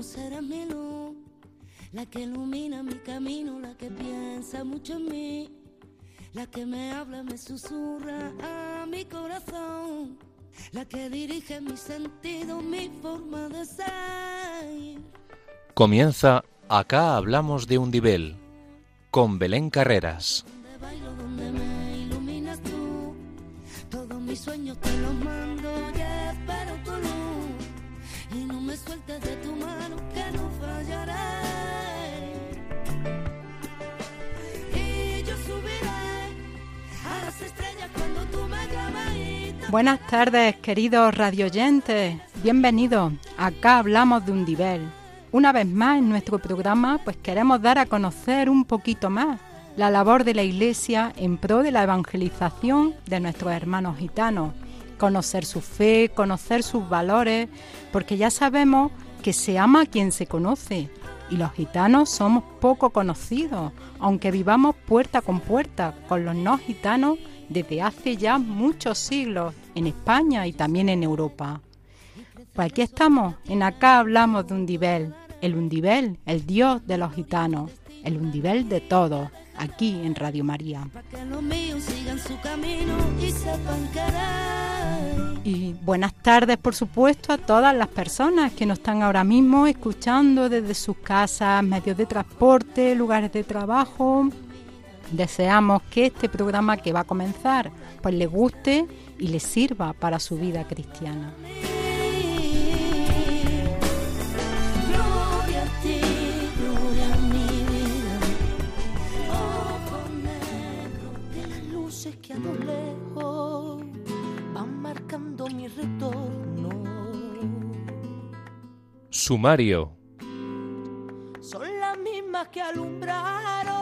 serás mi luz, la que ilumina mi camino, la que piensa mucho en mí, la que me habla, me susurra a mi corazón, la que dirige mis sentidos, mi forma de ser. Comienza Acá hablamos de Undibel, con Belén Carreras. Donde bailo, donde me iluminas tú, todos mis sueños te los mando y espero tu luz, y no me sueltes de tu mano que no fallaré. Y yo subiré a las estrellas cuando tú me llames. Buenas tardes, queridos radioyentes. Bienvenidos. Acá hablamos de Undibel. Una vez más en nuestro programa, pues queremos dar a conocer un poquito más la labor de la Iglesia en pro de la evangelización de nuestros hermanos gitanos, conocer su fe, conocer sus valores, porque ya sabemos que se ama a quien se conoce y los gitanos somos poco conocidos, aunque vivamos puerta con puerta con los no gitanos desde hace ya muchos siglos en España y también en Europa. Pues aquí estamos, en Acá hablamos de Undibel. El Undibel, el Dios de los gitanos, el Undibel de todos, aquí en Radio María. Y buenas tardes, por supuesto, a todas las personas que nos están ahora mismo escuchando desde sus casas, medios de transporte, lugares de trabajo. Deseamos que este programa que va a comenzar pues le guste y le sirva para su vida cristiana. Que a lo lejos van marcando mi retorno. Sumario. Son las mismas que alumbraron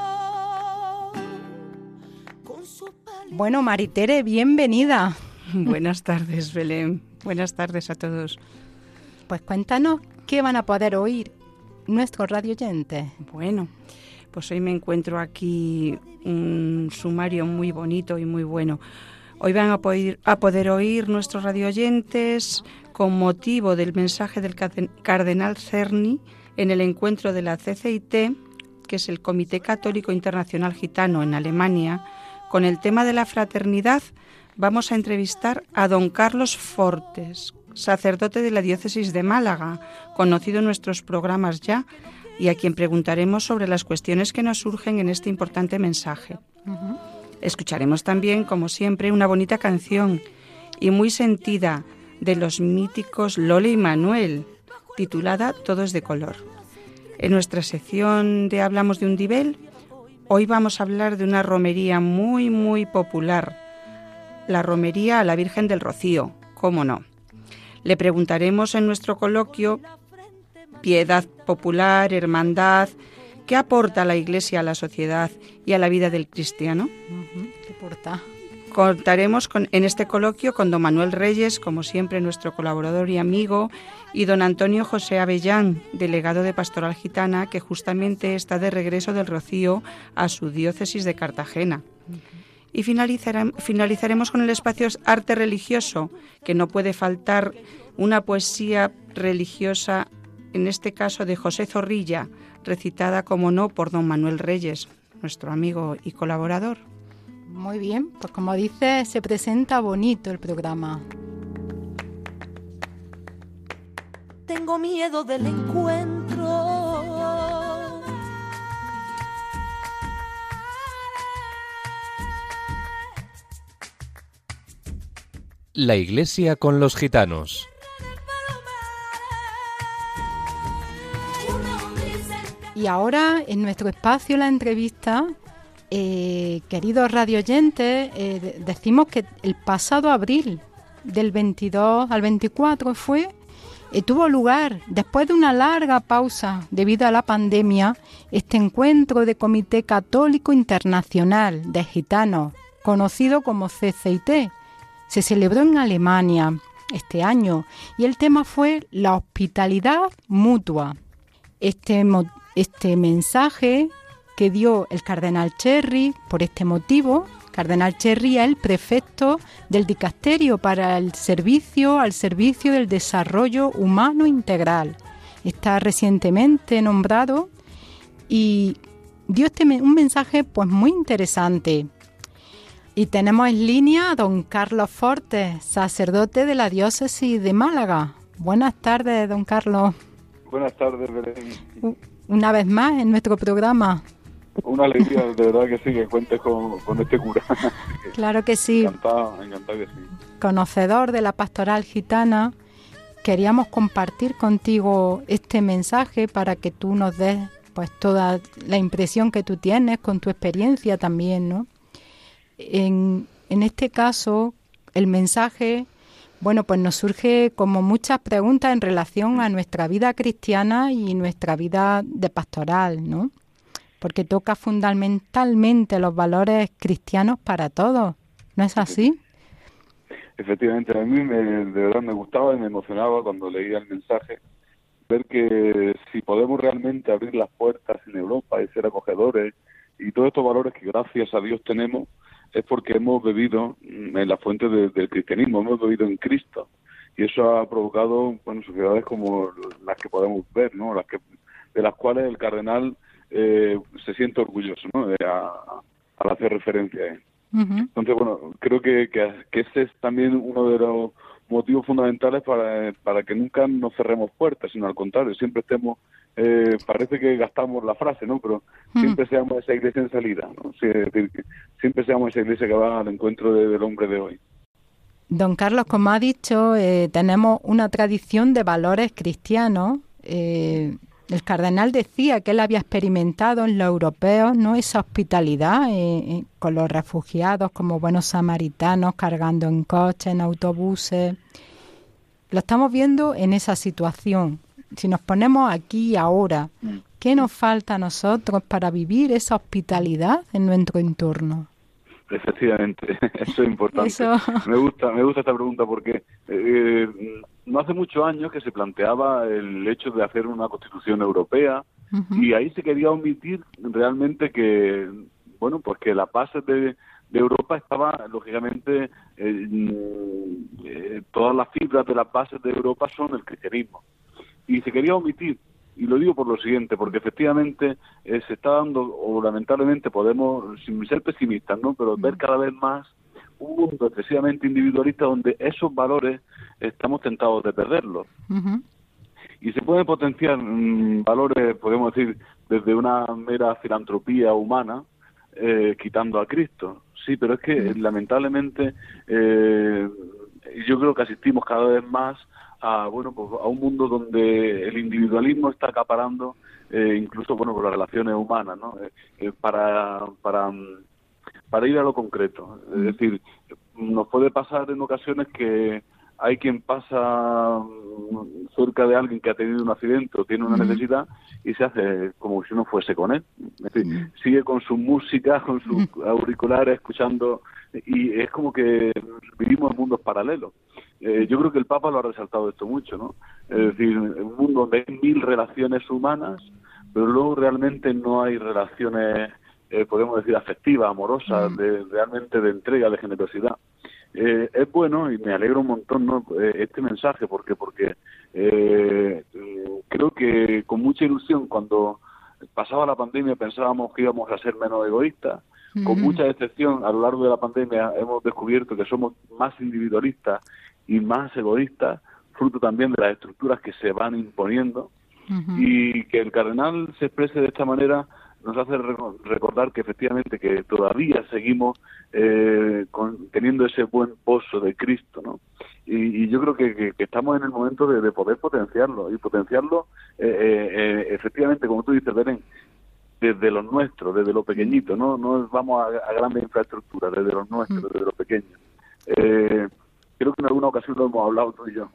con sus palabras. Bueno, Maritere, bienvenida. Buenas tardes, Belén. Buenas tardes a todos. Pues cuéntanos qué van a poder oír nuestros radioyentes. Bueno, pues hoy me encuentro aquí un sumario muy bonito y muy bueno. Hoy van a poder oír nuestros radioyentes con motivo del mensaje del cardenal Czerny en el encuentro de la CCIT, que es el Comité Católico Internacional Gitano en Alemania. Con el tema de la fraternidad vamos a entrevistar a don Carlos Fortes, sacerdote de la diócesis de Málaga, conocido en nuestros programas ya, y a quien preguntaremos sobre las cuestiones que nos surgen en este importante mensaje. Uh-huh. Escucharemos también, como siempre, una bonita canción y muy sentida de los míticos Lola y Manuel, titulada Todo es de color. En nuestra sección de Hablamos de Undibel, hoy vamos a hablar de una romería muy, muy popular, la romería a la Virgen del Rocío, ¿cómo no? Le preguntaremos en nuestro coloquio piedad popular, hermandad, ¿qué aporta la Iglesia a la sociedad y a la vida del cristiano? ¿Qué aporta? Contaremos en este coloquio con don Manuel Reyes, como siempre nuestro colaborador y amigo, y don Antonio José Avellán, delegado de Pastoral Gitana, que justamente está de regreso del Rocío a su diócesis de Cartagena. Y finalizaremos con el espacio Arte Religioso, que no puede faltar una poesía religiosa, en este caso de José Zorrilla, recitada, como no, por don Manuel Reyes, nuestro amigo y colaborador. Muy bien, pues como dice, se presenta bonito el programa. Tengo miedo del encuentro. La Iglesia con los gitanos. Y ahora, en nuestro espacio, la entrevista, queridos radioyentes, decimos que el pasado abril, del 22 al 24 tuvo lugar, después de una larga pausa debido a la pandemia, este encuentro de Comité Católico Internacional de Gitanos, conocido como CCIT. Se celebró en Alemania este año y el tema fue la hospitalidad mutua. Este mensaje que dio el cardenal Czerny, por este motivo, cardenal Czerny es el prefecto del dicasterio para el servicio al servicio del desarrollo humano integral está recientemente nombrado y dio un mensaje pues muy interesante. Y tenemos en línea a don Carlos Fortes, sacerdote de la diócesis de Málaga. Buenas tardes, don Carlos. Buenas tardes, Belén. Una vez más en nuestro programa. Una alegría, de verdad que sí, que cuentes con este cura. Claro que sí. Encantado que sí. Conocedor de la pastoral gitana, queríamos compartir contigo este mensaje para que tú nos des pues toda la impresión que tú tienes con tu experiencia también, ¿no? En este caso, el mensaje, bueno, pues nos surge como muchas preguntas en relación a nuestra vida cristiana y nuestra vida de pastoral, ¿no? Porque toca fundamentalmente los valores cristianos para todos, ¿no es así? Efectivamente, a mí de verdad me gustaba y me emocionaba cuando leía el mensaje, ver que si podemos realmente abrir las puertas en Europa y ser acogedores y todos estos valores que gracias a Dios tenemos, es porque hemos bebido en la fuente del cristianismo, hemos bebido en Cristo. Y eso ha provocado, bueno, sociedades como las que podemos ver, ¿no? De las cuales el cardenal se siente orgulloso, ¿no? Al hacer referencia a él. Uh-huh. Entonces, bueno, creo que ese es también uno de los motivos fundamentales para que nunca nos cerremos puertas, sino al contrario, siempre estemos, parece que gastamos la frase, ¿no? Pero siempre seamos esa iglesia en salida, ¿no? Sí, es decir, que siempre seamos esa iglesia que va al encuentro del hombre de hoy. Don Carlos, como ha dicho, tenemos una tradición de valores cristianos. El cardenal decía que él había experimentado en los europeos, ¿no?, esa hospitalidad con los refugiados como buenos samaritanos, cargando en coches, en autobuses. Lo estamos viendo en esa situación. Si nos ponemos aquí y ahora, ¿qué nos falta a nosotros para vivir esa hospitalidad en nuestro entorno? Efectivamente, eso es importante. Me gusta esta pregunta porque no hace muchos años que se planteaba el hecho de hacer una constitución europea, uh-huh, y ahí se quería omitir realmente que, bueno, pues que las bases de Europa estaban, lógicamente, todas las fibras de las bases de Europa son el cristianismo. Y se quería omitir. Y lo digo por lo siguiente, porque efectivamente se está dando, o lamentablemente podemos, sin ser pesimistas, ¿no?, pero ver cada vez más un mundo excesivamente individualista donde esos valores estamos tentados de perderlos. Uh-huh. Y se pueden potenciar valores, podemos decir, desde una mera filantropía humana, quitando a Cristo. Sí, pero es que lamentablemente yo creo que asistimos cada vez más a un mundo donde el individualismo está acaparando incluso por las relaciones humanas, ¿no? Para ir a lo concreto. Es decir, nos puede pasar en ocasiones que hay quien pasa cerca de alguien que ha tenido un accidente o tiene una necesidad y se hace como si uno fuese con él. Es decir, sigue con su música, con sus auriculares, escuchando, y es como que vivimos en mundos paralelos. Yo creo que el Papa lo ha resaltado esto mucho, ¿no? Es decir, un mundo donde hay 1000 relaciones humanas, pero luego realmente no hay relaciones, podemos decir, afectivas, amorosas, realmente de entrega, de generosidad. Es bueno y me alegro un montón, ¿no?, este mensaje, porque creo que con mucha ilusión cuando pasaba la pandemia pensábamos que íbamos a ser menos egoístas. Con mucha decepción a lo largo de la pandemia hemos descubierto que somos más individualistas y más egoístas, fruto también de las estructuras que se van imponiendo. Y que el cardenal se exprese de esta manera nos hace recordar que efectivamente que todavía seguimos teniendo ese buen pozo de Cristo, ¿no? Y yo creo que estamos en el momento de poder potenciarlo, y potenciarlo efectivamente, como tú dices, Belén, desde los nuestros, desde lo pequeñito, no vamos a grandes infraestructuras, desde los nuestros, desde lo pequeño. Creo que en alguna ocasión lo hemos hablado tú y yo.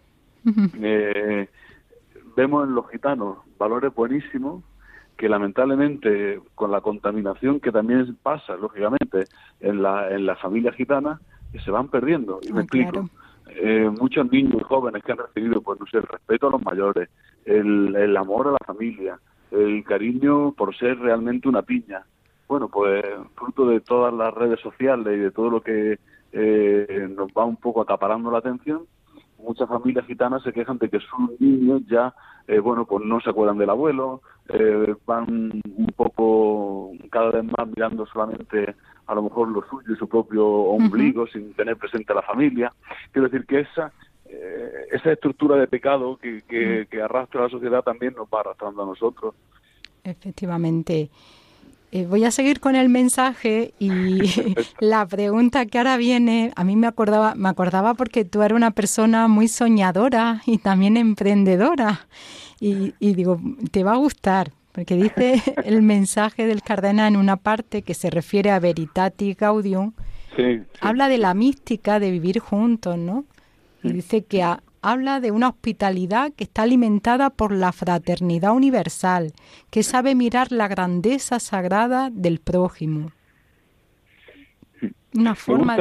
Vemos en los gitanos valores buenísimos que lamentablemente con la contaminación que también pasa, lógicamente, en la familia gitana, se van perdiendo. Y me explico. Muchos niños y jóvenes que han recibido, pues, no sé, el respeto a los mayores, el amor a la familia, el cariño por ser realmente una piña. Bueno, pues fruto de todas las redes sociales y de todo lo que nos va un poco acaparando la atención, muchas familias gitanas se quejan de que sus niños ya, pues no se acuerdan del abuelo, van un poco cada vez más mirando solamente a lo mejor lo suyo y su propio ombligo, sin tener presente a la familia. Quiero decir que esa estructura de pecado que arrastra a la sociedad también nos va arrastrando a nosotros. Efectivamente. Voy a seguir con el mensaje y la pregunta que ahora viene, a mí me acordaba porque tú eres una persona muy soñadora y también emprendedora y digo, te va a gustar, porque dice el mensaje del cardenal en una parte que se refiere a Veritatis Gaudium, sí. Habla de la mística de vivir juntos, ¿no? Y dice que habla de una hospitalidad que está alimentada por la fraternidad universal, que sabe mirar la grandeza sagrada del prójimo. Una forma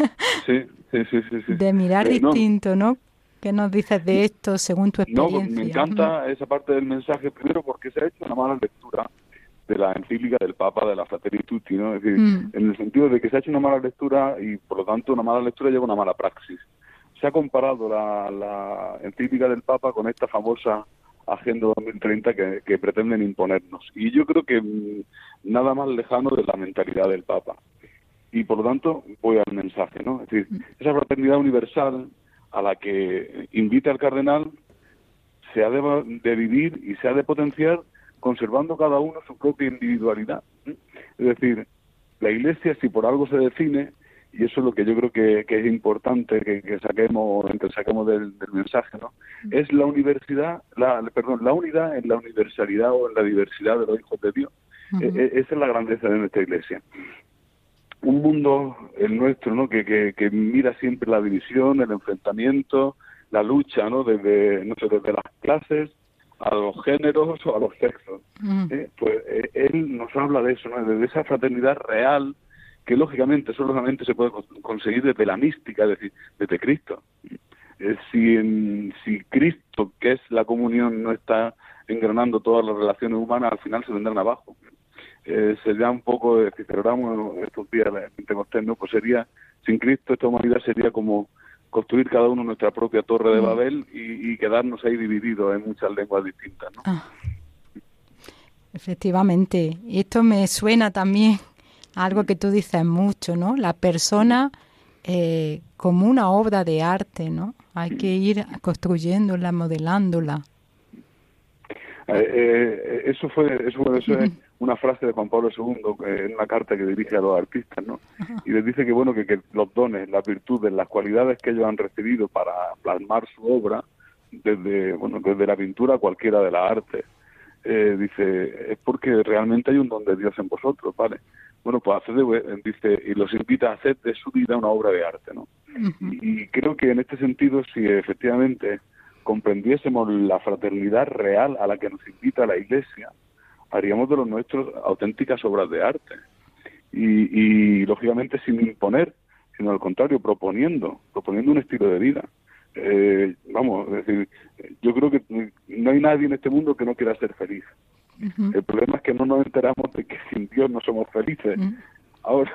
de mirar distinto, ¿no? ¿Qué nos dices de esto según tu experiencia? No, me encanta esa parte del mensaje, primero porque se ha hecho una mala lectura de la encíclica del Papa de la Fratelli Tutti, ¿no? Es decir, en el sentido de que se ha hecho una mala lectura y por lo tanto una mala lectura lleva una mala praxis. Se ha comparado la encíclica del Papa con esta famosa Agenda 2030 que pretenden imponernos. Y yo creo que nada más lejano de la mentalidad del Papa. Y por lo tanto voy al mensaje, ¿no? Es decir, esa fraternidad universal a la que invita el cardenal se ha de vivir y se ha de potenciar conservando cada uno su propia individualidad. Es decir, la Iglesia, si por algo se define, y eso es lo que yo creo que es importante que saquemos del mensaje, ¿no? Es la unidad en la universalidad o en la diversidad de los hijos de Dios. Esa es la grandeza de nuestra Iglesia. Un mundo, el nuestro, ¿no? que mira siempre la división, el enfrentamiento, la lucha, ¿no? Desde las clases a los géneros o a los sexos. Pues él nos habla de eso, ¿no? De esa fraternidad real que lógicamente solamente se puede conseguir desde la mística, es decir, desde Cristo. Si Cristo, que es la comunión, no está engranando todas las relaciones humanas, al final se vendrán abajo. Sería un poco, si celebramos estos días de Pentecostés, ¿no? Pues sería, sin Cristo, esta humanidad sería como construir cada uno nuestra propia torre de Babel y quedarnos ahí divididos en muchas lenguas distintas, ¿no? Efectivamente. Y esto me suena también a algo que tú dices mucho, ¿no? La persona como una obra de arte, ¿no? Hay que ir construyéndola, modelándola. Eso es una frase de Juan Pablo II en una carta que dirige a los artistas, ¿no? Y les dice que los dones, las virtudes, las cualidades que ellos han recibido para plasmar su obra, desde la pintura a cualquiera de las artes, dice, es porque realmente hay un don de Dios en vosotros, ¿vale? Bueno, pues dice, y los invita a hacer de su vida una obra de arte, ¿no? Y creo que en este sentido, si efectivamente comprendiésemos la fraternidad real a la que nos invita la Iglesia, haríamos de los nuestros auténticas obras de arte. Y lógicamente sin imponer, sino al contrario, proponiendo un estilo de vida. Es decir, yo creo que no hay nadie en este mundo que no quiera ser feliz. El problema es que no nos enteramos de que sin Dios no somos felices. Ahora,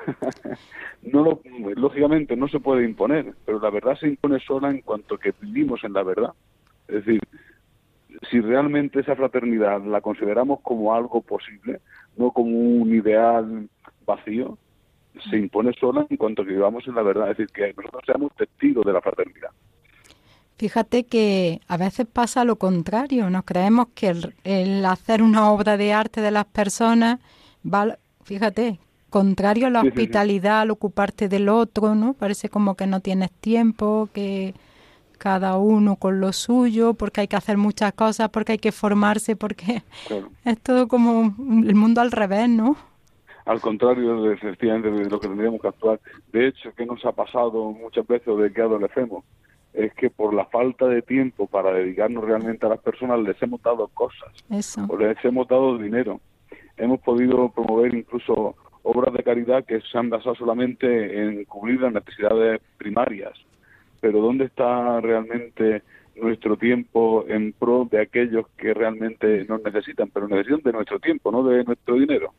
lógicamente no se puede imponer, pero la verdad se impone sola en cuanto que vivimos en la verdad. Es decir, si realmente esa fraternidad la consideramos como algo posible, no como un ideal vacío, se impone sola en cuanto que vivamos en la verdad. Es decir, que nosotros seamos testigos de la fraternidad. Fíjate que a veces pasa lo contrario. Nos creemos que el hacer una obra de arte de las personas va, fíjate, contrario a la hospitalidad, al ocuparte del otro, ¿no? Parece como que no tienes tiempo, que cada uno con lo suyo, porque hay que hacer muchas cosas, porque hay que formarse, porque es todo como el mundo al revés, ¿no? Al contrario, efectivamente, de lo que tendríamos que actuar. De hecho, ¿qué nos ha pasado muchas veces o de qué adolecemos? Es que por la falta de tiempo para dedicarnos realmente a las personas les hemos dado cosas. Eso. O les hemos dado dinero. Hemos podido promover incluso obras de caridad que se han basado solamente en cubrir las necesidades primarias. Pero ¿dónde está realmente nuestro tiempo en pro de aquellos que realmente nos necesitan? Pero necesitan de nuestro tiempo, no de nuestro dinero.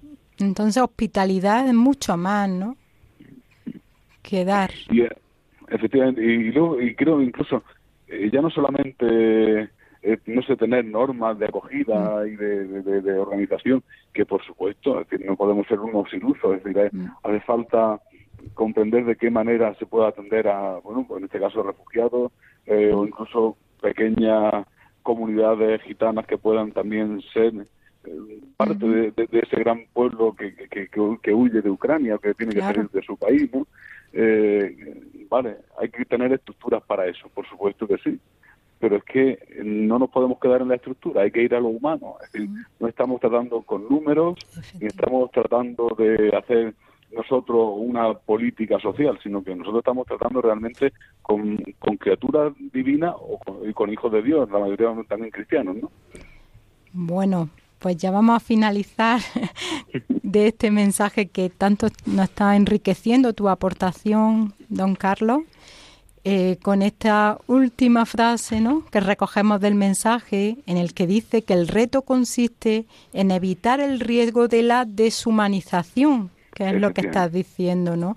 Entonces hospitalidad es mucho más, ¿no? Que dar. efectivamente, y creo incluso, ya no solamente, no sé, tener normas de acogida y de organización, que por supuesto, es decir, no podemos ser unos ilusos, es decir, hace falta comprender de qué manera se puede atender a, bueno, pues en este caso refugiados, o incluso pequeñas comunidades gitanas que puedan también ser parte de ese gran pueblo que huye de Ucrania, que tiene que salir de su país, ¿no? Vale, hay que tener estructuras para eso, por supuesto que sí, pero es que no nos podemos quedar en la estructura, hay que ir a lo humano, es decir, no estamos tratando con números, ni estamos tratando de hacer nosotros una política social, sino que nosotros estamos tratando realmente con criaturas divinas y con hijos de Dios, la mayoría también cristianos, ¿no? Bueno, pues ya vamos a finalizar de este mensaje que tanto nos está enriqueciendo tu aportación, don Carlos, con esta última frase, ¿no?, que recogemos del mensaje, en el que dice que el reto consiste en evitar el riesgo de la deshumanización, que es lo que estás diciendo, ¿no?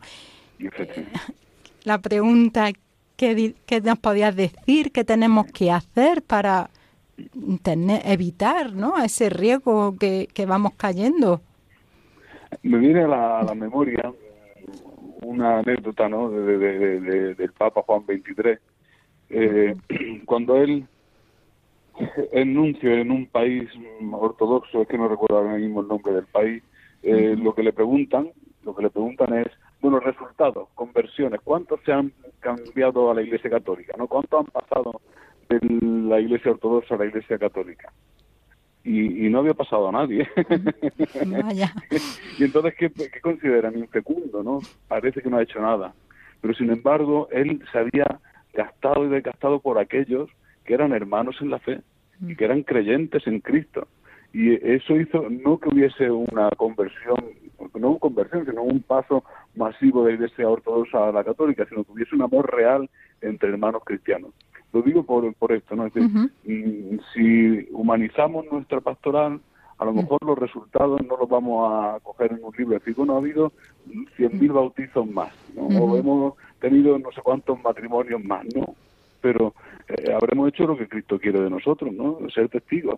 La pregunta, ¿qué nos podías decir? ¿Qué tenemos que hacer para evitar, ¿no?, ese riesgo que vamos cayendo? Me viene a la memoria una anécdota, ¿no?, del Papa Juan XXIII, cuando él enunció en un país ortodoxo, es que no recuerdo ahora mismo el nombre del país, lo que le preguntan es, bueno, resultados, conversiones, ¿cuántos se han cambiado a la Iglesia Católica, ¿no? ¿Cuántos han pasado de la Iglesia Ortodoxa a la Iglesia Católica? Y no había pasado a nadie. Vaya. Y entonces, ¿qué consideran? Infecundo, ¿no? Parece que no ha hecho nada. Pero sin embargo, él se había gastado y desgastado por aquellos que eran hermanos en la fe y que eran creyentes en Cristo. Y eso hizo no que hubiese una conversión, sino un paso masivo de la Iglesia Ortodoxa a la Católica, sino que hubiese un amor real entre hermanos cristianos. Lo digo por esto, ¿no? Es decir, si humanizamos nuestra pastoral, a lo mejor los resultados no los vamos a coger en un libro. Es decir, bueno, ha habido 100.000 bautizos más, ¿no? O hemos tenido no sé cuántos matrimonios más, ¿no? Pero habremos hecho lo que Cristo quiere de nosotros, ¿no? Ser testigos.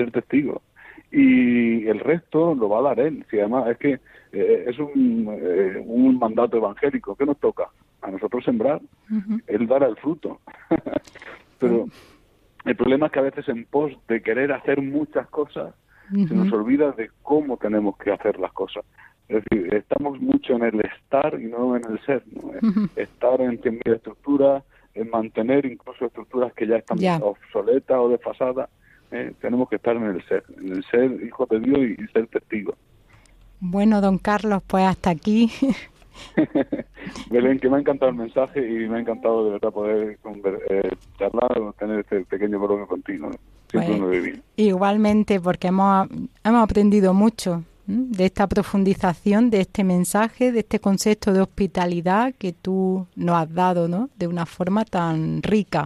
Y el resto lo va a dar Él. Si además es que es un mandato evangélico. ¿Qué nos toca? A nosotros sembrar. Él dará el fruto. Pero el problema es que a veces en pos de querer hacer muchas cosas, se nos olvida de cómo tenemos que hacer las cosas. Es decir, estamos mucho en el estar y no en el ser, ¿no? Estar en 100.000 estructuras, en mantener incluso estructuras que ya están obsoletas o desfasadas. Tenemos que estar en el ser hijos de Dios y ser testigos. Bueno, don Carlos, pues hasta aquí. Belén, que me ha encantado el mensaje y me ha encantado de verdad poder charlar o tener este pequeño coloquio contigo, ¿no? Siempre uno de bien. Igualmente, porque hemos aprendido mucho de esta profundización, de este mensaje, de este concepto de hospitalidad que tú nos has dado, ¿no?, de una forma tan rica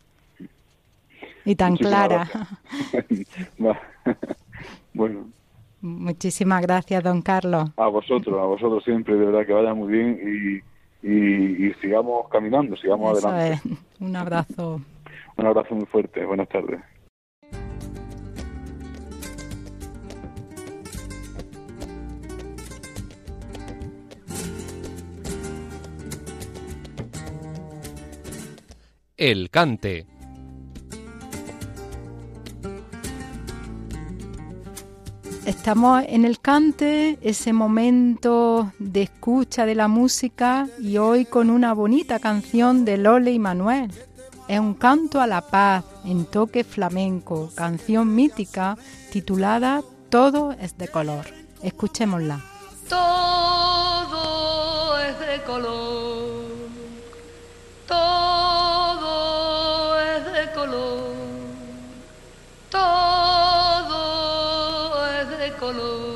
y tan Muchísimas clara. Bueno. Muchísimas gracias, don Carlos. A vosotros siempre, de verdad que vaya muy bien y sigamos caminando, sigamos Eso adelante. Es. Un abrazo. Un abrazo muy fuerte, buenas tardes. El cante. Estamos en el cante, ese momento de escucha de la música, y hoy con una bonita canción de Lole y Manuel. Es un canto a la paz en toque flamenco, canción mítica titulada Todo es de color. Escuchémosla. Todo es de color, todo es de color, todo es de color.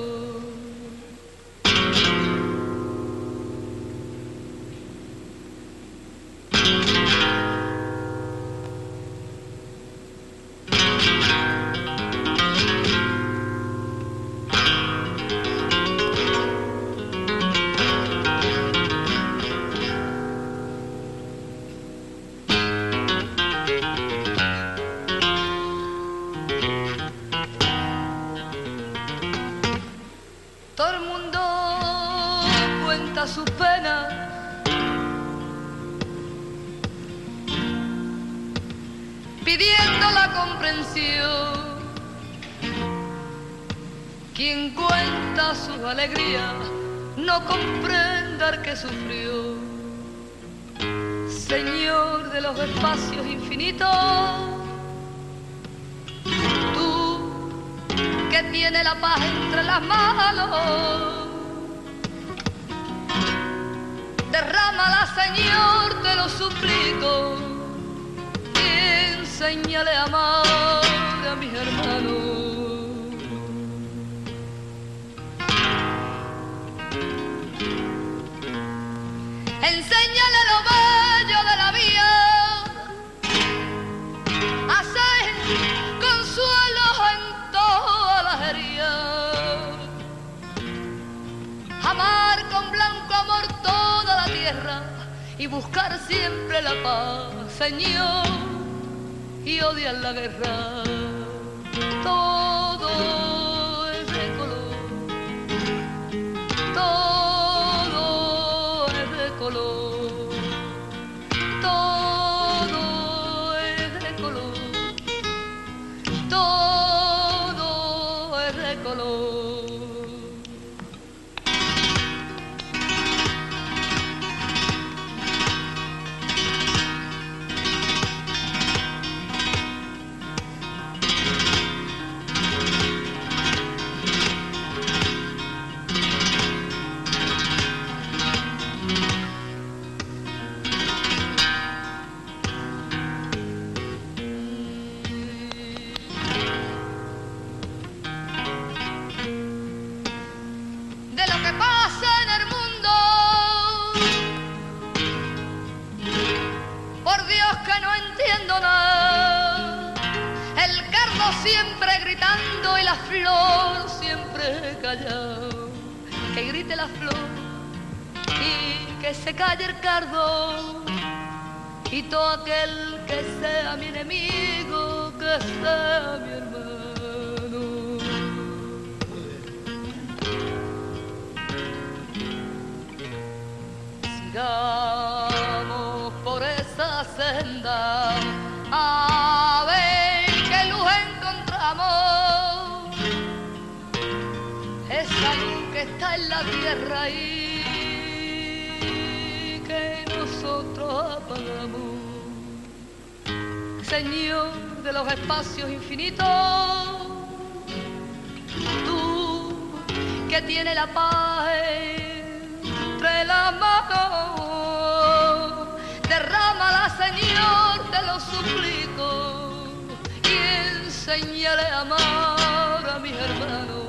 pidiendo la comprensión. Quien cuenta su alegría no comprende al que sufrió. Señor de los espacios infinitos, tú que tienes la paz entre las manos, derrámala, Señor, te lo suplico, y enséñale a amar a mis hermanos. Enséñale lo bello de la vida, hacer consuelo en todas las heridas, amar con blanco amor toda la tierra y buscar siempre la paz, Señor, y odiar la guerra. Todo es de color, todo es de color, todo es de color, todo es de color. Siempre gritando y la flor siempre callado. Que grite la flor y que se calle el cardo, y todo aquel que sea mi enemigo, que sea mi hermano. Sigamos por esa senda, a ver qué luz encontramos, esa luz que está en la tierra y que nosotros apagamos. Señor de los espacios infinitos, tú que tienes la paz entre las manos, derrámala, Señor, te lo suplico, y enséñale a amar a mis hermanos.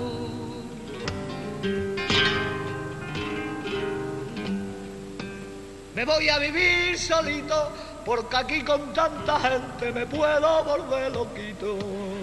Me voy a vivir solito, porque aquí con tanta gente me puedo volver loquito.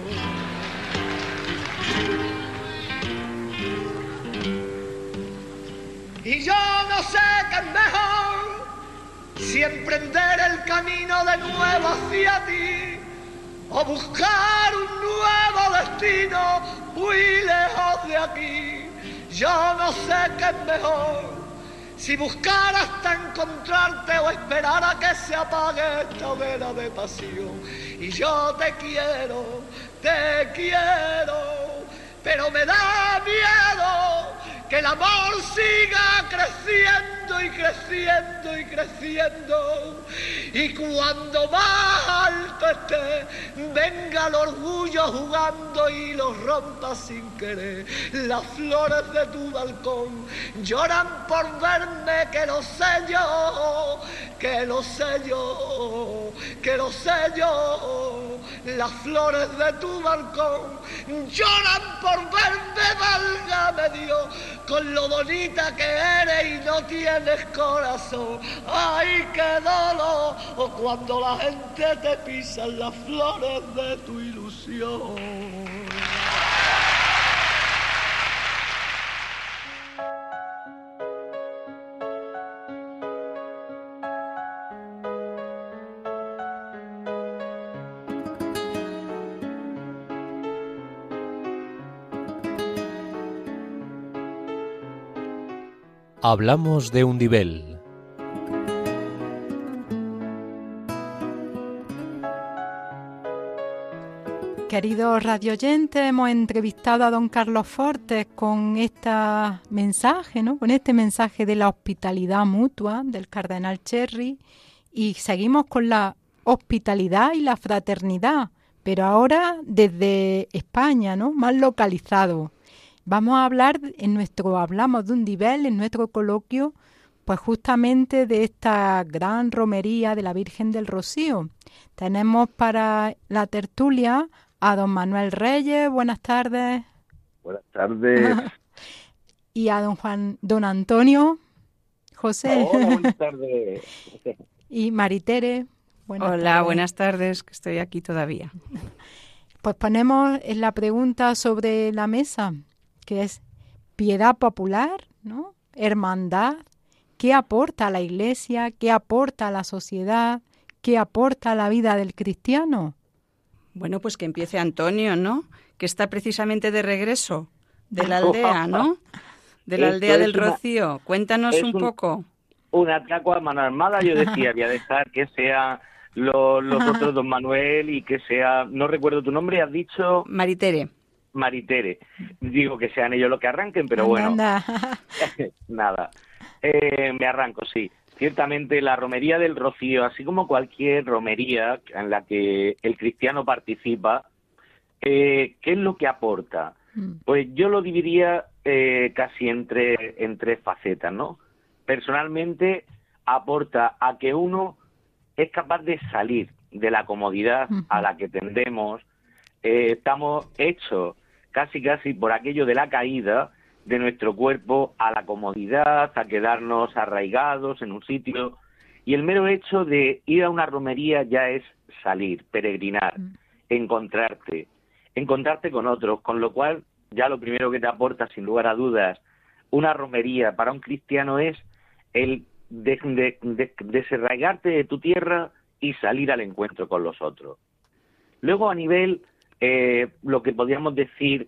Y yo no sé qué es mejor, si emprender el camino de nuevo hacia ti, o buscar un nuevo destino muy lejos de aquí. Yo no sé qué es mejor, si buscar hasta encontrarte o esperar a que se apague esta hoguera de pasión. Y yo te quiero, pero me da miedo que el amor siga creciendo y creciendo y creciendo, y cuando más alto esté, venga el orgullo jugando y lo rompa sin querer. Las flores de tu balcón lloran por verme, que lo sé yo, que lo sé yo, que lo sé yo. Las flores de tu balcón lloran por verme, válgame Dios, con lo bonita que eres y no tienes corazón. ¡Ay, qué dolor! O cuando la gente te pisa las flores de tu ilusión. Hablamos de Undibel. Queridos radioyentes, hemos entrevistado a don Carlos Fortes con este mensaje, ¿no? Con este mensaje de la hospitalidad mutua del cardenal Cherry, y seguimos con la hospitalidad y la fraternidad, pero ahora desde España, ¿no? Más localizado. Vamos a hablar Hablamos de un Nivel, en nuestro coloquio, pues justamente de esta gran romería de la Virgen del Rocío. Tenemos para la tertulia a don Manuel Reyes. Buenas tardes. Buenas tardes. Y a don Antonio José. Hola, buenas tardes. Y Maritere. Buenas tardes, que estoy aquí todavía. Pues ponemos la pregunta sobre la mesa, que es piedad popular, ¿no? Hermandad. ¿Qué aporta a la Iglesia? ¿Qué aporta a la sociedad? ¿Qué aporta a la vida del cristiano? Bueno, pues que empiece Antonio, ¿no? Que está precisamente de regreso de la aldea, ¿no? De la aldea del Rocío. Cuéntanos un poco. Un atraco a mano armada, yo decía, voy a dejar que sea los otros don Manuel y que sea, no recuerdo tu nombre, has dicho... Maritere. Digo que sean ellos los que arranquen, pero bueno. Nada. Me arranco, sí. Ciertamente la romería del Rocío, así como cualquier romería en la que el cristiano participa, ¿qué es lo que aporta? Pues yo lo dividiría casi en tres facetas, ¿no? Personalmente aporta a que uno es capaz de salir de la comodidad a la que tendemos. Estamos hechos casi por aquello de la caída de nuestro cuerpo a la comodidad, a quedarnos arraigados en un sitio, y el mero hecho de ir a una romería ya es salir, peregrinar, encontrarte con otros, con lo cual ya lo primero que te aporta, sin lugar a dudas, una romería para un cristiano es el desarraigarte de tu tierra y salir al encuentro con los otros. Luego, a nivel, lo que podríamos decir,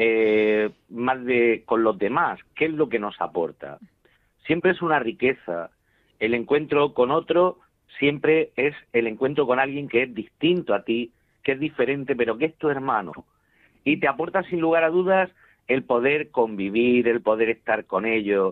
más de con los demás, ¿qué es lo que nos aporta? Siempre es una riqueza. El encuentro con otro siempre es el encuentro con alguien que es distinto a ti, que es diferente, pero que es tu hermano. Y te aporta, sin lugar a dudas, el poder convivir, el poder estar con ellos,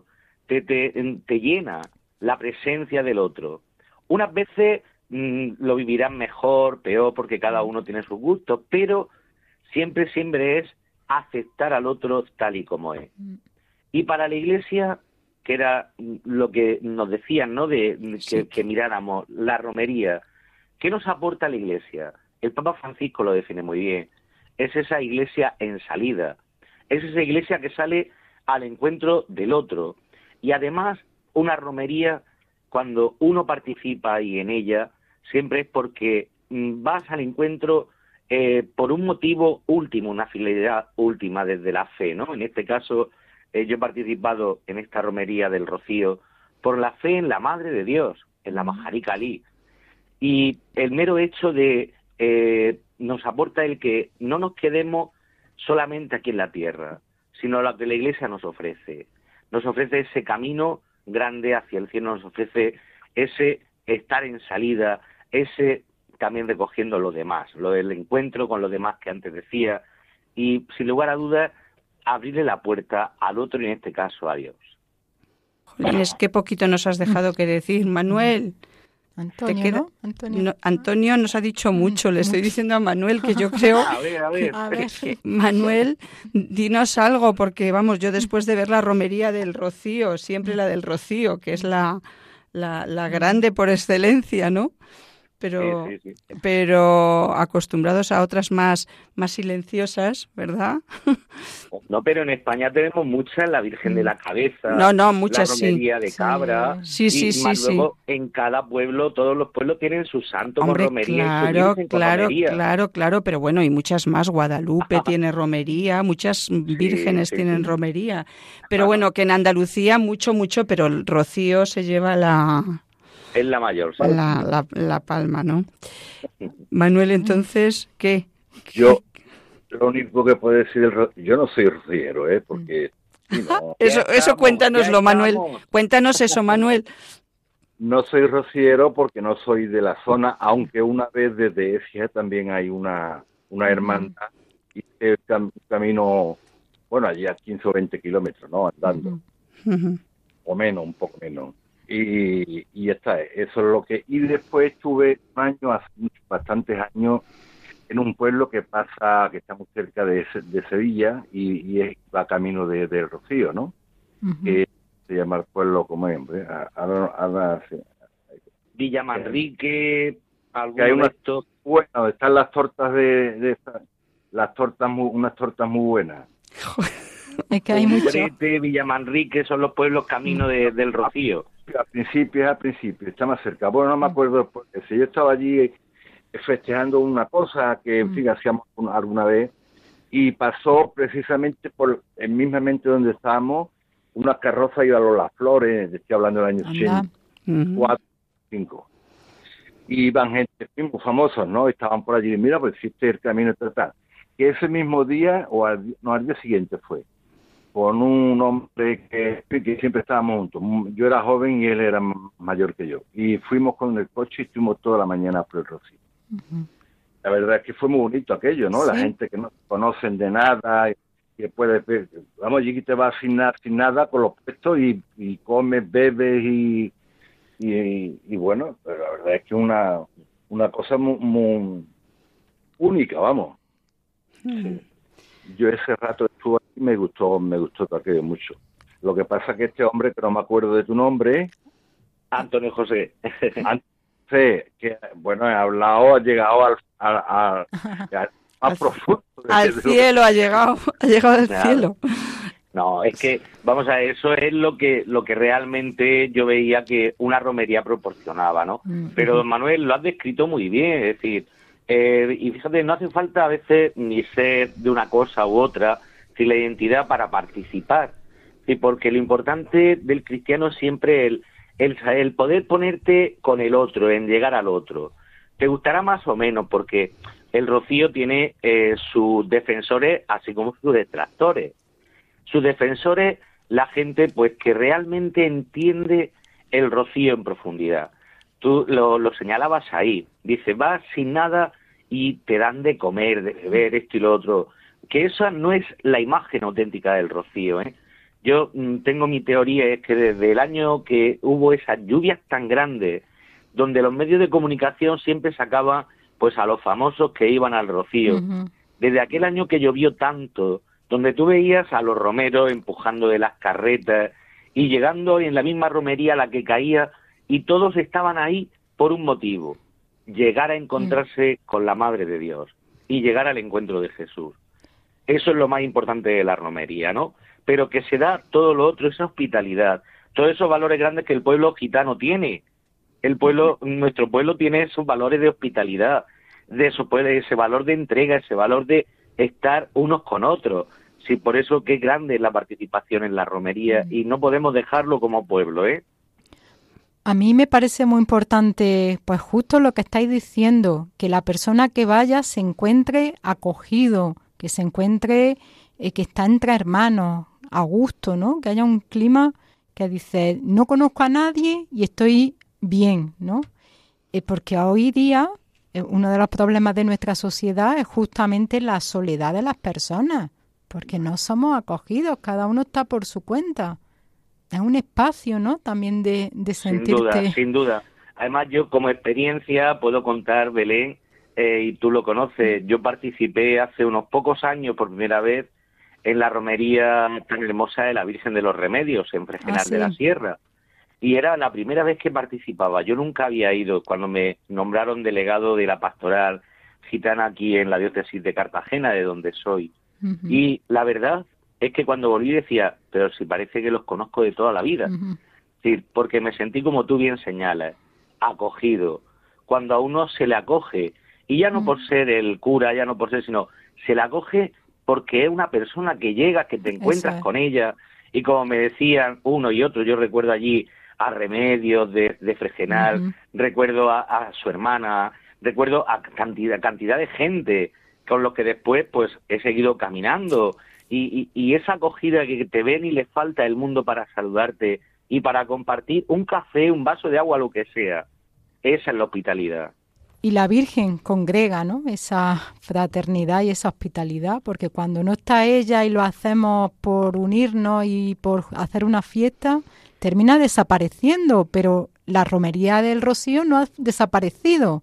te llena la presencia del otro. Unas veces lo vivirán mejor, peor, porque cada uno tiene sus gustos, pero siempre es aceptar al otro tal y como es. Y para la Iglesia, que era lo que nos decían, ¿no? Que miráramos la romería. ¿Qué nos aporta la Iglesia? El Papa Francisco lo define muy bien. Es esa Iglesia en salida. Es esa Iglesia que sale al encuentro del otro. Y además, una romería, cuando uno participa y en ella, siempre es porque vas al encuentro por un motivo último, una finalidad última desde la fe, ¿no? En este caso, yo he participado en esta romería del Rocío por la fe en la Madre de Dios, en la Majarica Ali. Y el mero hecho de nos aporta el que no nos quedemos solamente aquí en la tierra, sino lo que la Iglesia nos ofrece. Nos ofrece ese camino grande hacia el cielo, nos ofrece ese estar en salida, ese también recogiendo lo demás, lo del encuentro con los demás que antes decía, y sin lugar a dudas, abrirle la puerta al otro y en este caso a Dios. Jolines, qué poquito nos has dejado que decir, Manuel. Antonio, ¿no? Antonio nos ha dicho mucho, le estoy diciendo a Manuel que yo creo... A ver. Que, Manuel, dinos algo, porque vamos, yo después de ver la romería del Rocío, siempre la del Rocío, que es la grande por excelencia, ¿no? Sí. Pero acostumbrados a otras más silenciosas, ¿verdad? No, pero en España tenemos muchas, la Virgen de la Cabeza, muchas, la romería de Cabra, sí. Luego en cada pueblo, todos los pueblos tienen su santo con romería. Claro, pero bueno, y muchas más. Guadalupe tiene romería, muchas vírgenes tienen romería. Pero bueno, que en Andalucía mucho, pero el Rocío se lleva es la mayor, ¿sí? La palma, ¿no? Manuel, entonces, ¿qué? Yo, lo único que puedo decir, yo no soy rociero, porque... No, eso cuéntanoslo, Manuel. Cuéntanos eso, Manuel. No soy rociero porque no soy de la zona, aunque una vez desde Écija también hay una una hermandad, hice el camino, bueno, allí a 15 o 20 kilómetros, ¿no? Andando, o menos, un poco menos. Y ya está, eso es lo que... Y después estuve un año, hace bastantes años, en un pueblo que está muy cerca de Sevilla y va camino del Rocío, ¿no? Que se llama el pueblo, como es, hombre, Villa Manrique, que hay unas bueno, están las tortas las tortas unas tortas muy buenas. Es que hay mucho. Villa Manrique son los pueblos camino del Rocío. Al principio, está más cerca. Bueno, no me acuerdo, porque si yo estaba allí festejando una cosa que, en fin, hacíamos alguna vez, y pasó precisamente mismamente donde estábamos, una carroza iba a Las Flores, estoy hablando del año 84, 5. Y iban gente muy famosos, ¿no? Estaban por allí, mira, pues existe el camino tal. Que ese mismo día, al día siguiente fue, con un hombre que siempre estábamos juntos. Yo era joven y él era mayor que yo. Y fuimos con el coche y estuvimos toda la mañana por el Rocío. La verdad es que fue muy bonito aquello, ¿no? Sí. La gente que no conocen de nada, que puede ver, vamos, allí te vas sin nada con los puestos y comes, bebes y bueno, pero la verdad es que una cosa muy única, vamos. Sí. Yo ese rato estuve aquí y me gustó todo aquello mucho. Lo que pasa es que este hombre, que no me acuerdo de tu nombre, Antonio José. Que bueno, ha llegado al más profundo. Al cielo ha llegado al cielo. No, es que, vamos a ver, eso es lo que realmente yo veía que una romería proporcionaba, ¿no? Pero, don Manuel, lo has descrito muy bien, es decir, y fíjate, no hace falta a veces ni ser de una cosa u otra, sin la identidad para participar, ¿sí? Porque lo importante del cristiano es siempre el poder ponerte con el otro, en llegar al otro. Te gustará más o menos, porque el Rocío tiene sus defensores, así como sus detractores. Sus defensores, la gente pues que realmente entiende el Rocío en profundidad. Tú lo señalabas ahí, dice, vas sin nada y te dan de comer, de beber, esto y lo otro, que esa no es la imagen auténtica del Rocío, ¿eh? Yo tengo mi teoría, es que desde el año que hubo esas lluvias tan grandes, donde los medios de comunicación siempre sacaban pues a los famosos que iban al Rocío, desde aquel año que llovió tanto, donde tú veías a los romeros empujando de las carretas y llegando en la misma romería a la que caía, y todos estaban ahí por un motivo, llegar a encontrarse con la Madre de Dios y llegar al encuentro de Jesús. Eso es lo más importante de la romería, ¿no? Pero que se da todo lo otro, esa hospitalidad, todos esos valores grandes que el pueblo gitano tiene. Nuestro pueblo tiene esos valores de hospitalidad, ese valor de entrega, ese valor de estar unos con otros. Sí, por eso qué grande es la participación en la romería y no podemos dejarlo como pueblo, ¿eh? A mí me parece muy importante, pues justo lo que estáis diciendo, que la persona que vaya se encuentre acogido, que se encuentre, que está entre hermanos, a gusto, ¿no? Que haya un clima que dice, no conozco a nadie y estoy bien, ¿no? Porque hoy día uno de los problemas de nuestra sociedad es justamente la soledad de las personas, porque no somos acogidos, cada uno está por su cuenta. Es un espacio, ¿no? También de sentirte... Sin duda. Además, yo como experiencia puedo contar, Belén, y tú lo conoces, yo participé hace unos pocos años por primera vez en la romería tan hermosa de la Virgen de los Remedios, en Fregenal de la Sierra. Y era la primera vez que participaba. Yo nunca había ido cuando me nombraron delegado de la pastoral gitana aquí en la diócesis de Cartagena, de donde soy. Y la verdad es que cuando volví decía, pero si parece que los conozco de toda la vida. Sí, porque me sentí, como tú bien señalas, acogido. Cuando a uno se le acoge, y ya no por ser el cura, ya no por ser, sino se le acoge porque es una persona que llega, que te encuentras con ella, y como me decían uno y otro, yo recuerdo allí a Remedios de Fregenal, recuerdo a su hermana, recuerdo a cantidad de gente con los que después pues he seguido caminando, y esa acogida que te ven y les falta el mundo para saludarte y para compartir un café, un vaso de agua, lo que sea. Esa es la hospitalidad. Y la Virgen congrega, ¿no?, esa fraternidad y esa hospitalidad, porque cuando no está ella y lo hacemos por unirnos y por hacer una fiesta, termina desapareciendo, pero la romería del Rocío no ha desaparecido.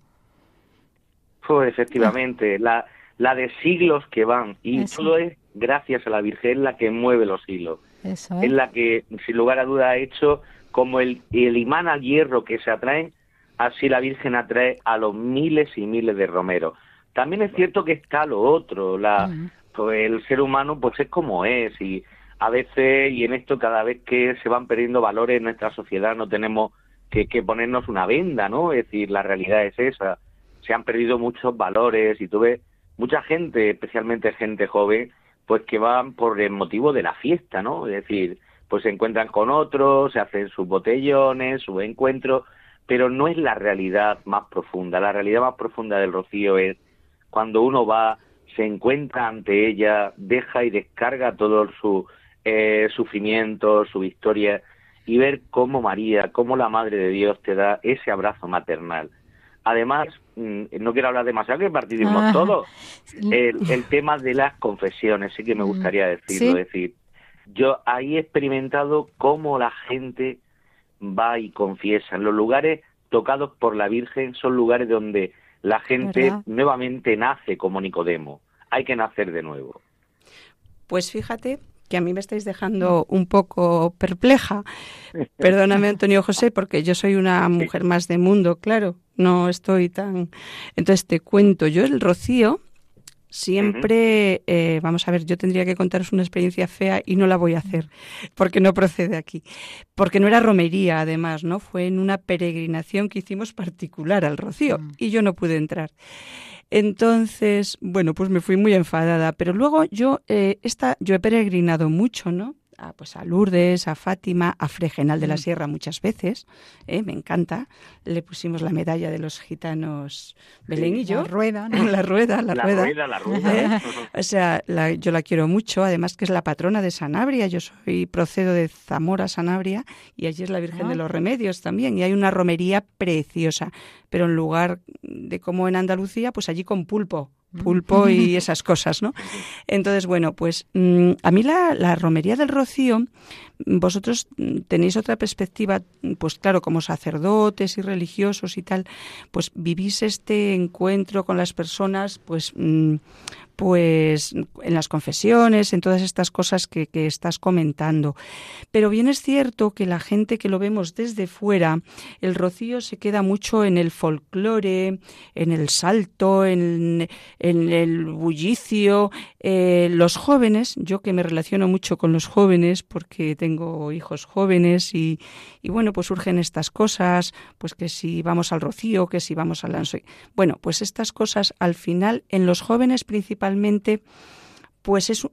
Pues efectivamente, la de siglos que van, y Eso. todo es gracias a la Virgen, es la que mueve los hilos. Eso Es la que, sin lugar a duda, ha hecho como el imán al hierro que se atraen, así la Virgen atrae a los miles y miles de romeros. También es cierto que está lo otro, pues el ser humano pues es como es, y a veces, y en esto cada vez que se van perdiendo valores en nuestra sociedad, no tenemos que ponernos una venda, ¿no? Es decir, la realidad es esa. Se han perdido muchos valores, y tú ves mucha gente, especialmente gente joven, pues que van por el motivo de la fiesta, ¿no? Es decir, pues se encuentran con otros, se hacen sus botellones, sus encuentros, pero no es la realidad más profunda. La realidad más profunda del Rocío es cuando uno va, se encuentra ante ella, deja y descarga todo su sufrimiento, su historia, y ver cómo María, cómo la Madre de Dios te da ese abrazo maternal. Además, no quiero hablar demasiado, que participamos todos. El tema de las confesiones, sí que me gustaría decirlo. ¿Sí? Es decir, yo ahí he experimentado cómo la gente va y confiesa. Los lugares tocados por la Virgen son lugares donde la gente ¿verdad? nuevamente nace como Nicodemo. Hay que nacer de nuevo. Pues fíjate que a mí me estáis dejando un poco perpleja. Perdóname, Antonio José, porque yo soy una mujer más de mundo, claro. No estoy tan... Entonces te cuento, yo el Rocío siempre... vamos a ver, yo tendría que contaros una experiencia fea y no la voy a hacer, porque no procede aquí. Porque no era romería, además, ¿no? Fue en una peregrinación que hicimos particular al Rocío y yo no pude entrar. Entonces, bueno, pues me fui muy enfadada, pero luego yo he peregrinado mucho, ¿no? Pues a Lourdes, a Fátima, a Fregenal de la Sierra muchas veces, me encanta. Le pusimos la medalla de los gitanos, Belén y yo. La rueda, ¿no? La rueda. La rueda. O sea, yo la quiero mucho, además que es la patrona de Sanabria. Yo procedo de Zamora, Sanabria, y allí es la Virgen de los Remedios también. Y hay una romería preciosa, pero en lugar de como en Andalucía, pues allí con pulpo y esas cosas, ¿no? Entonces, bueno, pues a mí la romería del Rocío, vosotros tenéis otra perspectiva, pues claro, como sacerdotes y religiosos y tal, pues vivís este encuentro con las personas, pues en las confesiones, en todas estas cosas que estás comentando. Pero bien es cierto que la gente que lo vemos desde fuera, el Rocío se queda mucho en el folclore, en el salto, en el bullicio. Los jóvenes, yo que me relaciono mucho con los jóvenes porque tengo hijos jóvenes y bueno, pues surgen estas cosas, pues que si vamos al Rocío, que si vamos al Lanzo. Bueno, pues estas cosas al final en los jóvenes principalmente pues es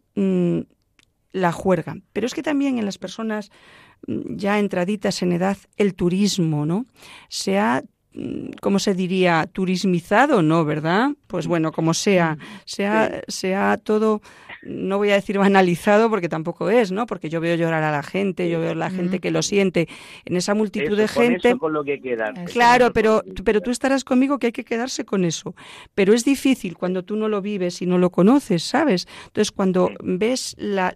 la juerga, pero es que también en las personas ya entraditas en edad el turismo, ¿no? Se ha, ¿cómo se diría? Turismizado, ¿no? ¿Verdad? Pues bueno, como se ha todo, no voy a decir banalizado porque tampoco es, ¿no? Porque yo veo llorar a la gente, yo veo a la gente que lo siente, en esa multitud de gente. Eso con lo que queda. Claro, pero tú estarás conmigo que hay que quedarse con eso. Pero es difícil cuando tú no lo vives y no lo conoces, ¿sabes? Entonces, cuando ves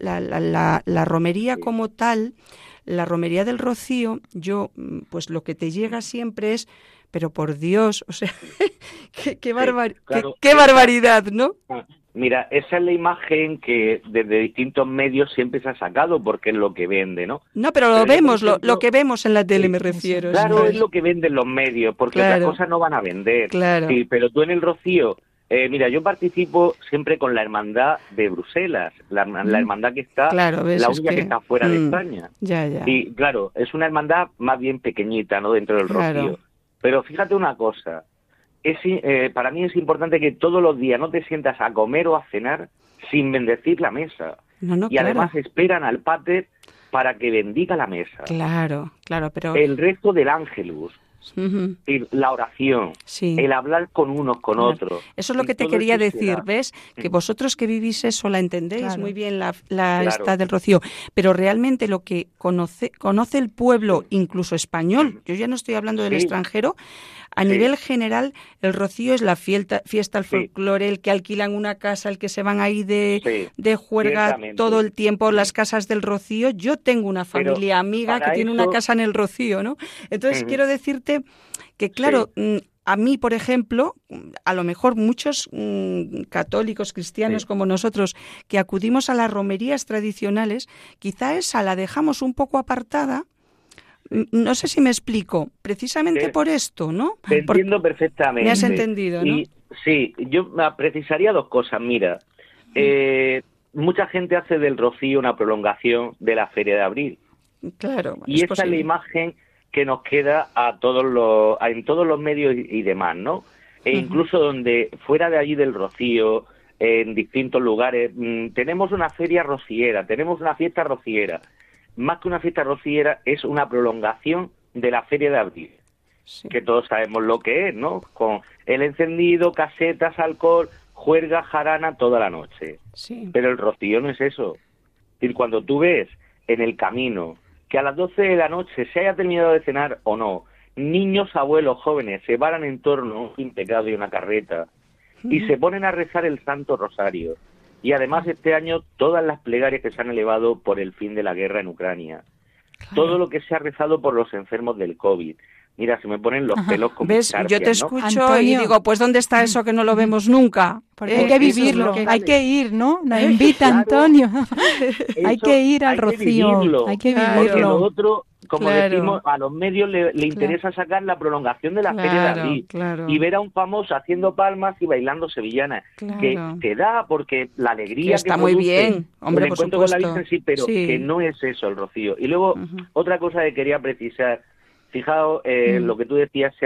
la romería como tal, la romería del Rocío, yo, pues lo que te llega siempre es, pero por Dios, o sea, qué barbaridad, ¿no? Mira, esa es la imagen que desde distintos medios siempre se ha sacado porque es lo que vende, ¿no? No, pero lo vemos, lo que vemos en la tele me refiero. Claro, ¿sabes? es lo que venden los medios, porque Claro. otras cosas no van a vender. Claro. Sí, pero tú en el Rocío, mira, yo participo siempre con la hermandad de Bruselas, la hermandad que está, Claro, ves, la es única que está fuera de España. Ya. Y claro, es una hermandad más bien pequeñita, ¿no? Dentro del Claro. Rocío. Pero fíjate una cosa, para mí es importante que todos los días no te sientas a comer o a cenar sin bendecir la mesa. No, y además esperan al Pater para que bendiga la mesa. Claro, pero... El resto del Ángelus. Ujú. Es la oración, Sí. el hablar con unos, con Claro. otros. Eso es lo Y que te todo quería eso se decir, da. ¿ves? Que vosotros que vivís eso la entendéis Claro. muy bien la Claro. esta del rocío, pero realmente lo que conoce el pueblo, incluso español, yo ya no estoy hablando del Sí. extranjero, a Sí. nivel general el rocío es la fiesta al Sí. folclore, el que alquilan una casa, el que se van ahí Sí, de juerga ciertamente. todo el tiempo, Sí. las casas del rocío. Yo tengo una Pero familia amiga que para tiene una eso- casa en el rocío, ¿no? Entonces Ujú. quiero decirte que, claro, a mí, por ejemplo, a lo mejor muchos católicos, cristianos Sí. como nosotros, que acudimos a las romerías tradicionales, quizá esa la dejamos un poco apartada. No sé si me explico, precisamente Sí. por esto, ¿no? Te Porque entiendo perfectamente. me has entendido, ¿no? Y sí, yo me precisaría dos cosas. Mira, mucha gente hace del rocío una prolongación de la Feria de Abril. Claro, Y es esa es la posible. imagen que nos queda en todos los medios y demás, ¿no? E incluso donde fuera de allí del rocío, en distintos lugares, tenemos una feria rociera, tenemos una fiesta rociera. Más que una fiesta rociera, es una prolongación de la Feria de Abril, Sí. que todos sabemos lo que es, ¿no? Con el encendido, casetas, alcohol, juerga, jarana toda la noche. Sí. Pero el rocío no es eso. Es decir, cuando tú ves en el camino que a las 12 de la noche se haya terminado de cenar o no, niños, abuelos, jóvenes se paran en torno a un sin pecado y una carreta y se ponen a rezar el Santo Rosario. Y además este año todas las plegarias que se han elevado por el fin de la guerra en Ucrania. Todo lo que se ha rezado por los enfermos del COVID. Mira, se me ponen los pelos como ¿Ves? Yo te escarpias, ¿no? escucho y Antonio. digo, pues ¿dónde está eso que no lo vemos nunca? Porque hay que Eso es vivirlo, lo que- hay que ir, ¿no? Nos invita Claro. Antonio. Hay Eso que ir al hay que rocío, vivirlo, hay que Claro. Porque lo vivirlo. otro, como Claro. decimos, a los medios le interesa sacar la prolongación de la Feria de Claro, Abril claro. y ver a un famoso haciendo palmas y bailando sevillanas. Claro. Que te da, porque la alegría Que está muy produce bien, hombre, el por encuentro con la supuesto. Virgen, sí, pero Sí. que no es eso el rocío. Y luego, otra cosa que quería precisar, fijaos, lo que tú decías,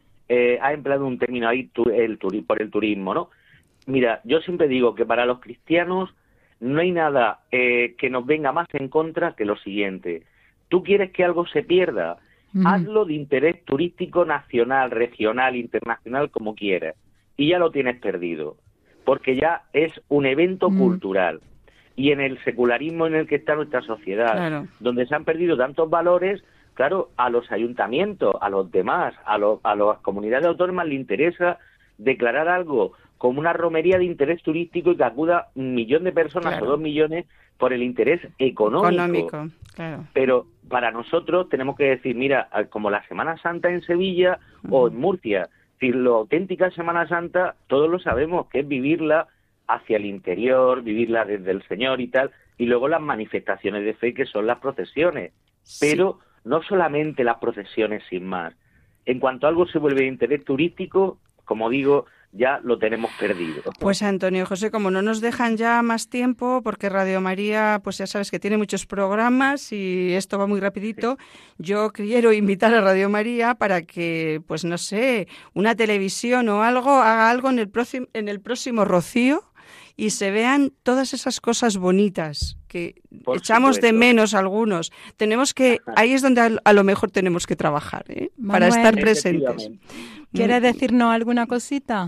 ha empleado un término ahí, por el turismo, ¿no? Mira, yo siempre digo que para los cristianos no hay nada que nos venga más en contra que lo siguiente. ¿Tú quieres que algo se pierda? Hazlo de interés turístico nacional, regional, internacional, como quieras. Y ya lo tienes perdido. Porque ya es un evento cultural. Y en el secularismo en el que está nuestra sociedad, Claro. donde se han perdido tantos valores, claro, a los ayuntamientos, a los demás, a las comunidades autónomas le interesa declarar algo como una romería de interés turístico y que acuda 1 millón de personas Claro. o 2 millones por el interés económico. Claro. Pero para nosotros tenemos que decir, mira, como la Semana Santa en Sevilla o en Murcia, si la auténtica Semana Santa, todos lo sabemos, que es vivirla hacia el interior, vivirla desde el Señor y tal, y luego las manifestaciones de fe que son las procesiones. Pero no solamente las procesiones sin más. En cuanto algo se vuelve de interés turístico, como digo, ya lo tenemos perdido. Pues Antonio José, como no nos dejan ya más tiempo, porque Radio María, pues ya sabes que tiene muchos programas y esto va muy rapidito, yo quiero invitar a Radio María para que, pues no sé, una televisión o algo, haga algo en el próximo Rocío y se vean todas esas cosas bonitas que Por echamos de supuesto. menos algunos. Tenemos que, ahí es donde a lo mejor tenemos que trabajar, para Manuel. estar presentes. Efectivamente. ¿Quieres decirnos alguna cosita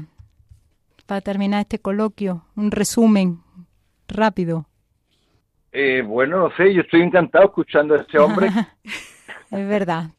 para terminar este coloquio? Un resumen rápido. Bueno, no sé, yo estoy encantado escuchando a este hombre Es verdad.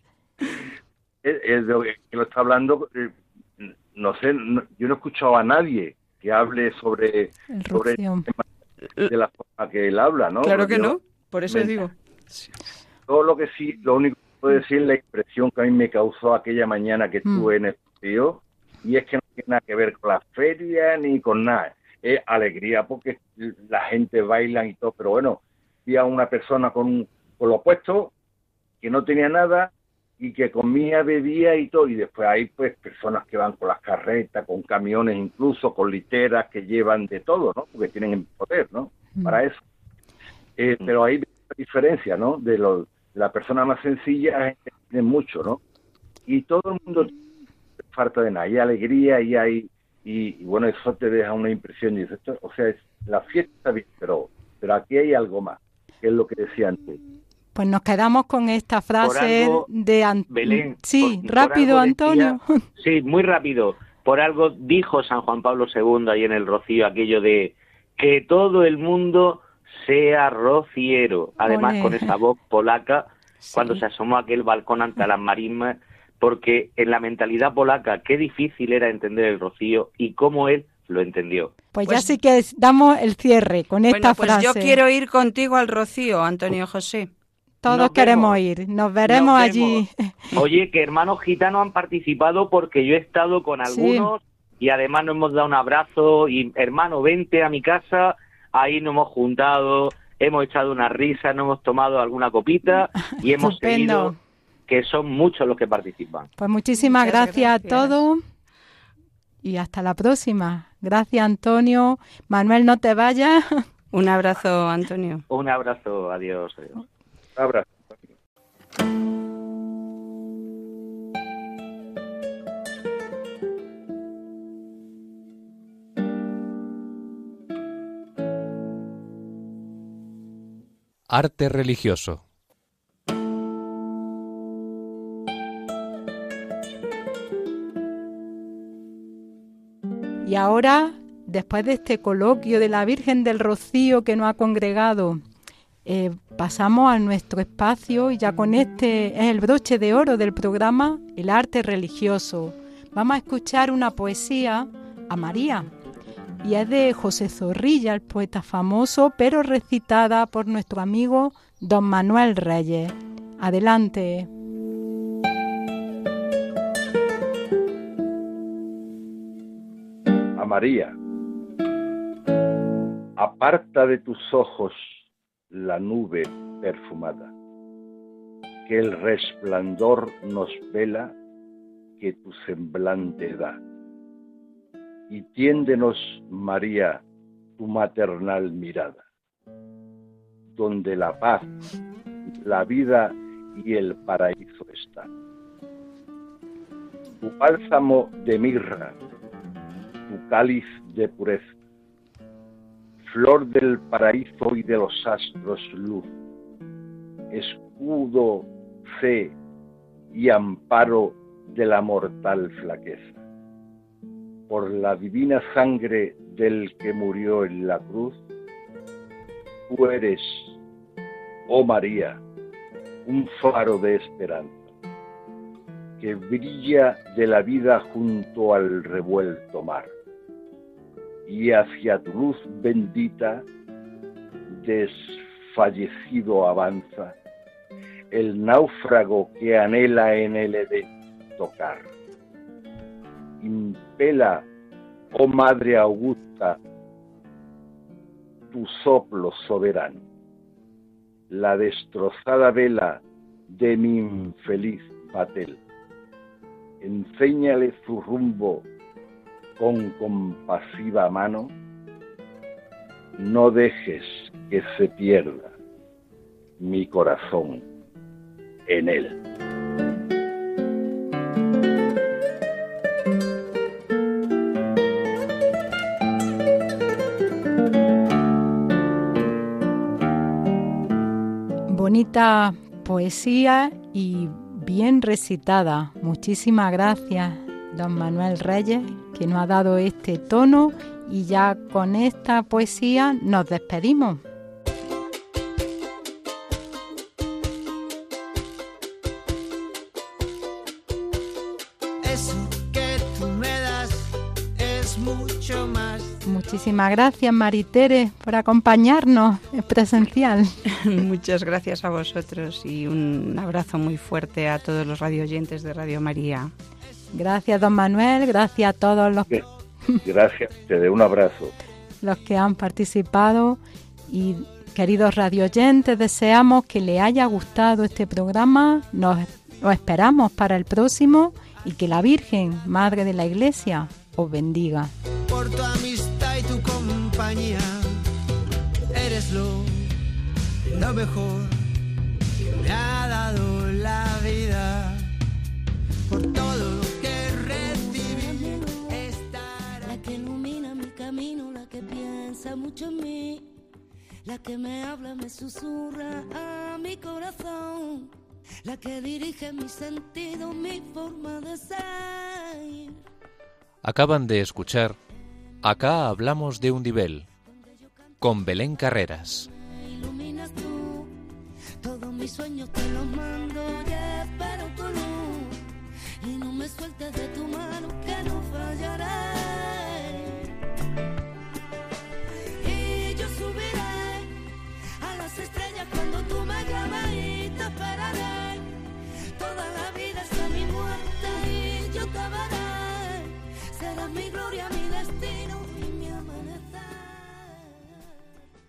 de lo que lo está hablando. No sé, yo no he escuchado a nadie que hable sobre El sobre rocío. de la forma que él habla, ¿no? Claro Porque que yo- no, por eso me- digo. Todo lo que sí, lo único que puedo decir es la impresión que a mí me causó aquella mañana que estuve en el río, y es que no tiene nada que ver con la feria ni con nada. Es alegría porque la gente baila y todo, pero bueno, vi a una persona con lo opuesto, que no tenía nada y que comía, bebía y todo, y después hay pues personas que van con las carretas, con camiones incluso, con literas que llevan de todo, ¿no? Porque tienen el poder, ¿no? Para eso. Pero hay diferencia, ¿no? De la persona más sencilla, la gente tiene mucho, ¿no? Y todo el mundo tiene falta de nada, hay alegría y bueno, eso te deja una impresión, y dices, o sea, es la fiesta está bien, pero aquí hay algo más, que es lo que decía antes. Pues nos quedamos con esta frase algo, de Belén. Sí, rápido, Antonio. Sí, muy rápido. Por algo dijo San Juan Pablo II ahí en el Rocío aquello de que todo el mundo sea rociero. Además, Olé. con esa voz polaca, Sí. cuando se asomó a aquel balcón ante las marismas, porque en la mentalidad polaca qué difícil era entender el Rocío y cómo él lo entendió. Pues ya sí que damos el cierre con esta Pues frase. yo quiero ir contigo al Rocío, Antonio José. Todos Nos queremos vemos. ir. Nos veremos Nos allí. Oye, que hermanos gitanos han participado porque yo he estado con Sí. algunos y además nos hemos dado un abrazo y hermano, vente a mi casa, ahí nos hemos juntado, hemos echado una risa, nos hemos tomado alguna copita y hemos Estupendo. seguido, que son muchos los que participan. Pues muchísimas Muchas gracias a gracias. todos y hasta la próxima. Gracias, Antonio. Manuel, no te vayas. Un abrazo, Antonio. Un abrazo, adiós. Adiós. Un abrazo. Arte religioso. Y ahora, después de este coloquio de la Virgen del Rocío que nos ha congregado, pasamos a nuestro espacio y ya con este es el broche de oro del programa, el arte religioso. Vamos a escuchar una poesía a María y es de José Zorrilla, el poeta famoso, pero recitada por nuestro amigo don Manuel Reyes. Adelante. A María. Aparta de tus ojos la nube perfumada, que el resplandor nos vela que tu semblante da. Y tiéndenos, María, tu maternal mirada, donde la paz, la vida y el paraíso están. Tu bálsamo de mirra, tu cáliz de pureza, flor del paraíso y de los astros luz, escudo, fe y amparo de la mortal flaqueza. Por la divina sangre del que murió en la cruz, tú eres, oh María, un faro de esperanza, que brilla de la vida junto al revuelto mar, y hacia tu luz bendita, desfallecido avanza, el náufrago que anhela en el Edén tocar. Impela, oh Madre Augusta, tu soplo soberano, la destrozada vela de mi infeliz batel. Enséñale su rumbo con compasiva mano, no dejes que se pierda mi corazón en él. Bonita poesía y bien recitada. Muchísimas gracias, don Manuel Reyes, que nos ha dado este tono, y ya con esta poesía nos despedimos. Eso que tú me das es mucho más. Muchísimas gracias, Maritere, por acompañarnos en presencial. Muchas gracias a vosotros y un abrazo muy fuerte a todos los radioyentes de Radio María. Gracias, don Manuel, gracias a todos Gracias, te doy un abrazo. los que han participado, y queridos radioyentes, deseamos que les haya gustado este programa. Nos esperamos para el próximo y que la Virgen, Madre de la Iglesia, os bendiga. Por tu amistad y tu compañía, eres lo mejor que me ha dado la vida. Por todo lo que recibí, estará. La que ilumina mi camino, la que piensa mucho en mí, la que me habla, me susurra a mí. mi corazón, la que dirige mi sentido, mi forma de ser. Acaban de escuchar Acá hablamos de Undibel, con Belén Carreras. Me iluminas tú, todos mis sueños te los mando, ya espero tu luz, y no me sueltes de tu mano que no fallará.